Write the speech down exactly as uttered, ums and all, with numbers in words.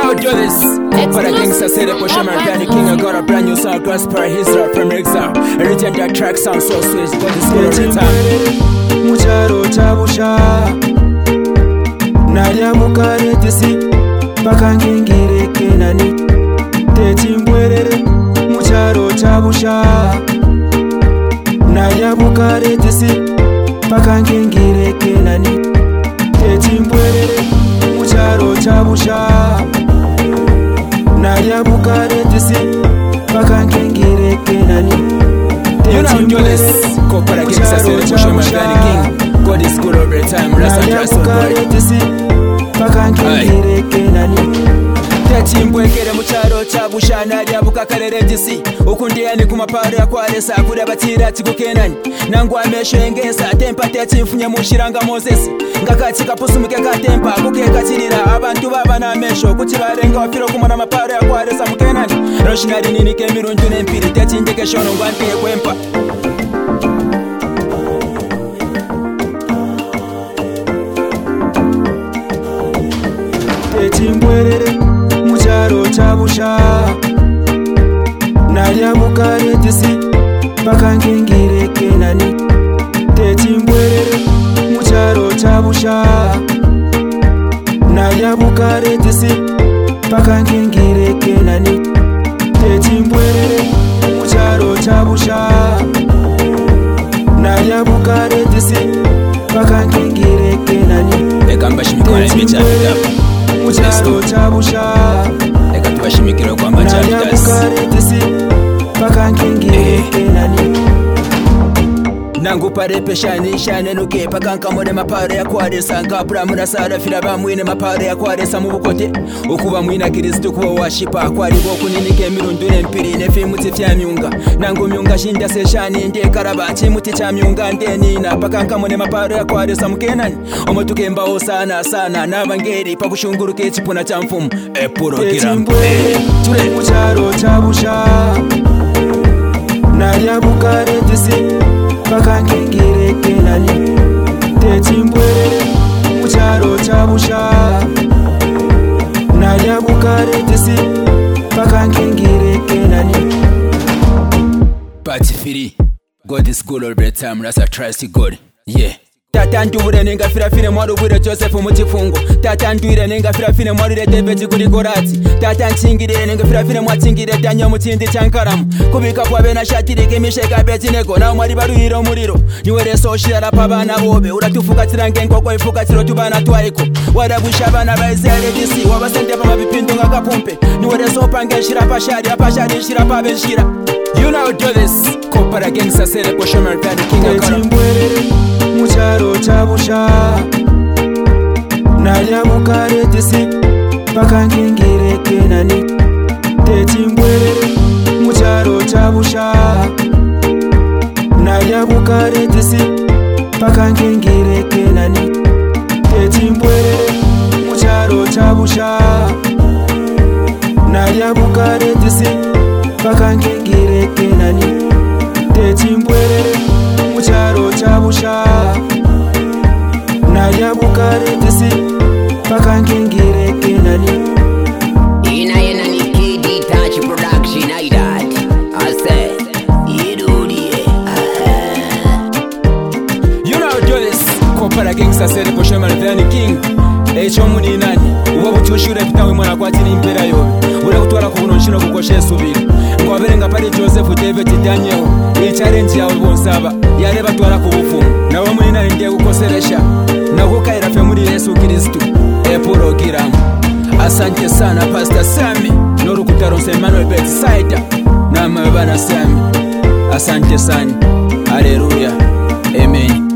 know do this. But a gangster said the push him and the king. I got a brand new song, Gospel, his rap from Exile. Everything that track sounds so sweet, but it's good every time. Mucharo chabusha Nadia mukare tisi Bakangengire kenani Techimbwerere Mucharo chabusha Nadia mukare tisi Bakangengire kenani Techimbwerere Mucharo chabusha Nadia mukare tisi Bakangengire kenani. You know do this. Couple of gangsters say the push him and the king. God is good over time. Rasta dress so good. Techimbwekere mucharo chabusha Nadia bukakarere disi ukundiyani kumaparo yakwaresa kuri abatira tikukenani nangu ameshengesa tempa techimfunye mushiranga Moses ngakati kapusumuke katempa kukeka kirira abantu baba na mesho kuti barenga wafiro kumana maparo yakwaresa mukenani roshinari nini kemirunju nempiri techindeke shono ngwantiye kwempa. Techimbwerere mucharo chabusha Nadia mukare tisi Bakangengire kenani Techimbwerere mucharo chabusha Nadia mukare tisi Bakangengire kenani Techimbwerere mucharo chabusha Nadia mukare tisi Bakangengire kenani. Ekamba shimikwa ebicha bitabu Mucharo chabusha Eka tubashimikira kwamba chabitasi Bakangengire kenani. Nangu parepe shani shane nuke pakanka mone mapare ya kwaresa nkapura murasara fira bamwine mapare ya kwaresa mubukote ukuba mwina Kristo kuba washipa kwari bo kunini kemirundure mpiri nefi muti fya myunga nangu myunga shinda se shani nde karabachi muti cha myunga ndeni na pakanka mone mapare ya kwaresa mukenani omotuke mbao sana sana nabangeri pakushunguruke chipuna cha mfumu epuro kiram tule mucharo chabusha Nadia mukare tisi Bakangengire kenani Techimbwerere mucharo chabusha Nadia mukare tisi Bakangengire kenani. Party free. God is good all the time. That's a trust to God. Yeah. Tata ndure nenga fira fine mwaru bwire Joseph muchifungo. Tata ndure nenga fira fine mwaru re David kuri korati. Tata nchingire nenga fira fine mwachingire Daniel muchindi chankaramu. Kubika kwa bena shatirike misheka betineko na mwari baruhiro muriro. Niwere soshira pabana bobe uratufuka tirange nkoko ifuka tiro tubana twaiko. Warabusha bana baizere disi wabasende bama bipindu ngakapumpe. Niwere sopange shira pashari apashari shira pabenshira. You know do this. Kopara gangsta sele ko shomer tani kinga kara. Mucharo chabusha Nadia mukare tisi Bakangengire kenani Techimbwerere mucharo chabusha Nadia mukare tisi Bakangengire kenani Techimbwerere mucharo chabusha Nadia mukare tisi Bakangengire kenani Techimbwerere mucharo chabusha Nadia mukare tisi Bakangengire kenani. Ina yena ni K D Touch Production I that I said Idudi. You know do this. Kopara gangsta sele ko shomer tani king. Echo muni nani uba butushure bitawe mwana kwati ni impera yo ure kutwala ku bunonshino kukoshe subira ngo aberenga pari Joseph David Daniel iyi challenge yawe bonsaba yare batwala ku bufumu nawe muri nani ndiye gukoseresha nakukaira fe muri Yesu Kristo epuro kiram. Asante sana Pastor Sami norukutaronse Emmanuel Bedside na mabana Sami. Asante sana. Haleluya. Amen.